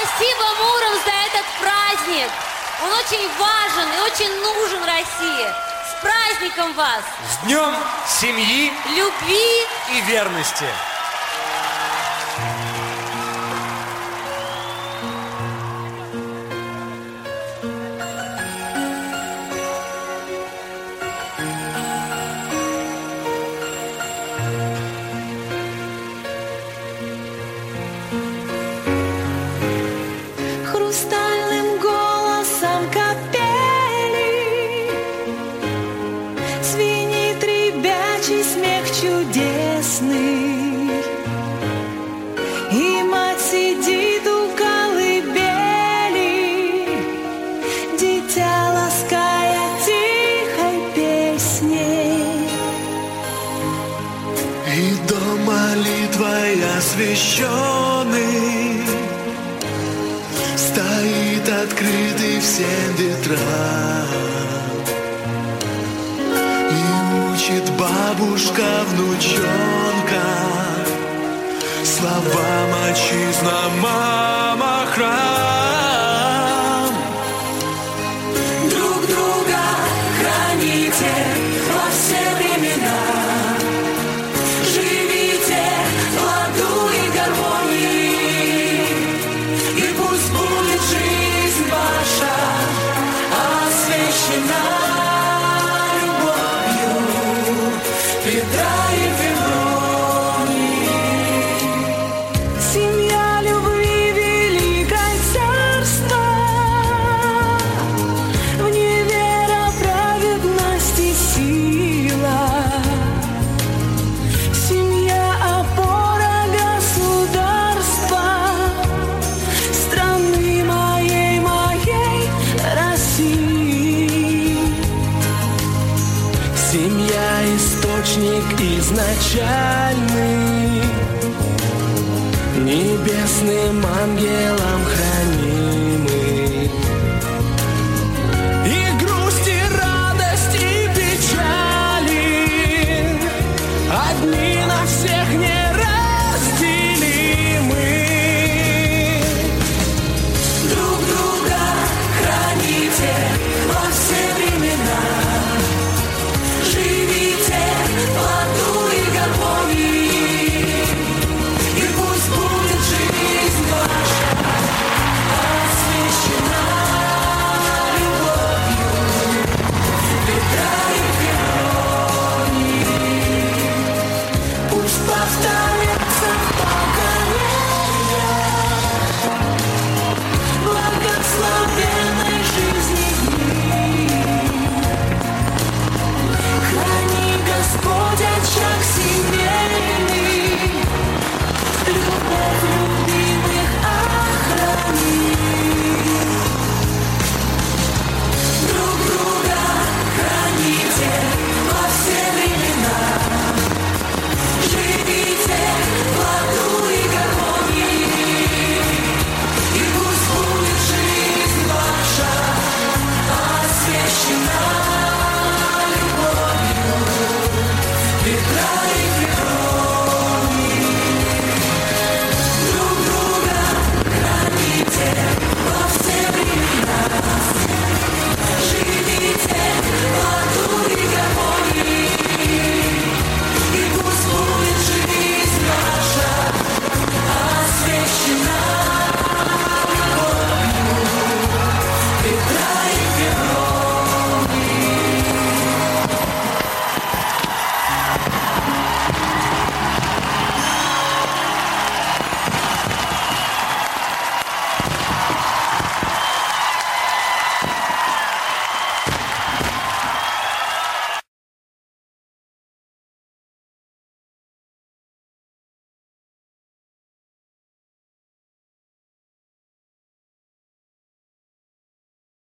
Спасибо, Муромс, за этот праздник. Он очень важен и очень нужен России. С праздником вас! С днем семьи, любви и верности! Хрустальным голосом капели звенит ребячий смех чудесный, и мать сидит у колыбели, дитя лаская тихой песней. И дом молитвой освященный стоит открытый всем ветрам, и учит бабушка внучонка словам отчизна, мама, храм. Друг друга храните во все времена, живите в ладу и гармонии, и пусть будет жизнь ваша освящена любовью Петра и Февронии. Семья любви великое царство, в ней вера, праведность и сила. Семья опора государства, страны моей России. Семья источник изначальный, небесным ангелом хранимый. И грусть, и радость, и печали одни на всех не